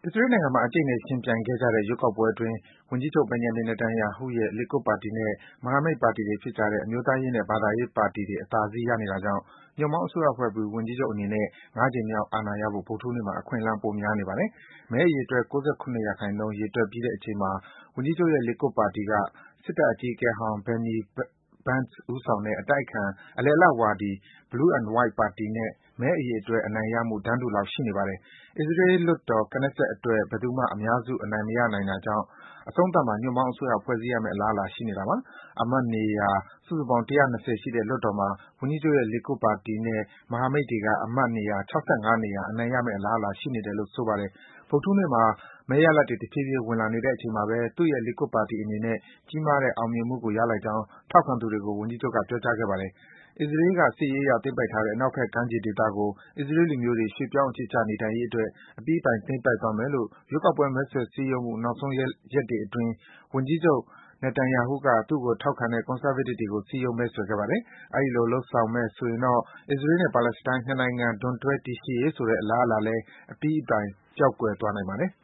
အစ္စရေးနိုင်ငံမှာ အကြိတ်အနယ် ယှဉ်ပြိုင်ခဲ့ကြတဲ့ ရွေးကောက်ပွဲအတွင်း ဝန်ကြီးချုပ် Benjamin Netanyahu ရဲ့ Likud ပါတီနဲ့ မဟာမိတ်ပါတီတွေဖြစ်ကြတဲ့ အမျိုးသားရေးနဲ့ ဘာသာရေးပါတီတွေ အသာစီးရနေတာကြောင့် ညွန့်ပေါင်းအစိုးရဖွဲ့ပြီး ဝန်ကြီးချုပ်အနေနဲ့ ၅ ကြိမ်မြောက် အာဏာရဖို့ ဗုဒ္ဓဟူးနေ့မှာ အခွင့်အလမ်း ပိုများနေပါတယ်။ မဲအရေအတွက် ၉၇% ရေတွက်ပြီးတဲ့အချိန်မှာ ဝန်ကြီးချုပ်ရဲ့ Likud ပါတီက စစ်တပ်အကြီးအကဲဟောင်း Benny Gantz ဦးဆောင်တဲ့ အတိုက်အခံ အလယ်အလတ်ဝါဒီ Blue and White ပါတီနဲ့ မဲအရေအတွက် အနိုင်ရမှု တန်းတူလောက် ရှိနေပါတယ်။ အစ္စရေးလွှတ်တော် Knesset အတွက် ဘယ်သူမှ အများစု အနိုင်မရနိုင်တာကြောင့် အဆုံးသတ်မှာ ညွန့်ပေါင်းအစိုးရ ဖွဲ့စည်းရမယ့် အလားအလာ ရှိနေတာပါ။ အမတ်နေရာ စုစုပေါင်း ၁၂၀ ရှိတဲ့ လွှတ်တော်မှာ ဝန်ကြီးချုပ်ရဲ့ Likud ပါတီနဲ့ မဟာမိတ်တွေက အမတ်နေရာ ၆၅ နေရာ အနိုင်ရမယ့် အလားအလာ ရှိနေတယ်လို့ ဆိုပါတယ်။ ဗုဒ္ဓဟူးနေ့မှာ မဲရလဒ်တွေ တဖြည်းဖြည်း ဝင်လာနေတဲ့အချိန်မှာဘဲ သူ့ရဲ့ Likud ပါတီအနေနဲ့ ကြီးမားတဲ့ အောင်မြင်မှုကို ရလိုက်ကြောင်း ထောက်ခံသူတွေကို ဝန်ကြီးချုပ်က ပြောကြားခဲ့ပါတယ်။ အစ္စရေးက စစ်ရေးအရ သိမ်းပိုက်ထားတဲ့ အနောက်ဘက်ကမ်းခြေဒေသကို အစ္စရေးလူမျိုးတွေ ရွှေ့ပြောင်း အခြေချနေထိုင်ရေးအတွက် အပြီးအပိုင် သိမ်းပိုက်သွားမယ်လို့ ရွေးကောက်ပွဲ မဲဆွယ်စည်းရုံးမှု နောက်ဆုံးရက်တွေအတွင်း ဝန်ကြီးချုပ် Netanyahu က သူ့ကို ထောက်ခံတဲ့ Conservative တွေကို စည်းရုံး မဲဆွယ်ခဲ့ပါတယ်။ အဲဒီလို လုပ်ဆောင်မယ်ဆိုရင်တော့ အစ္စရေးနဲ့ ပါလက်စတိုင်း နှစ်နိုင်ငံ ဒွန်တွဲ တည်ရှိရေးဆိုတဲ့ အလားအလာလည်း အပြီးအပိုင် ပျောက်ကွယ်သွားနိုင်ပါတယ်။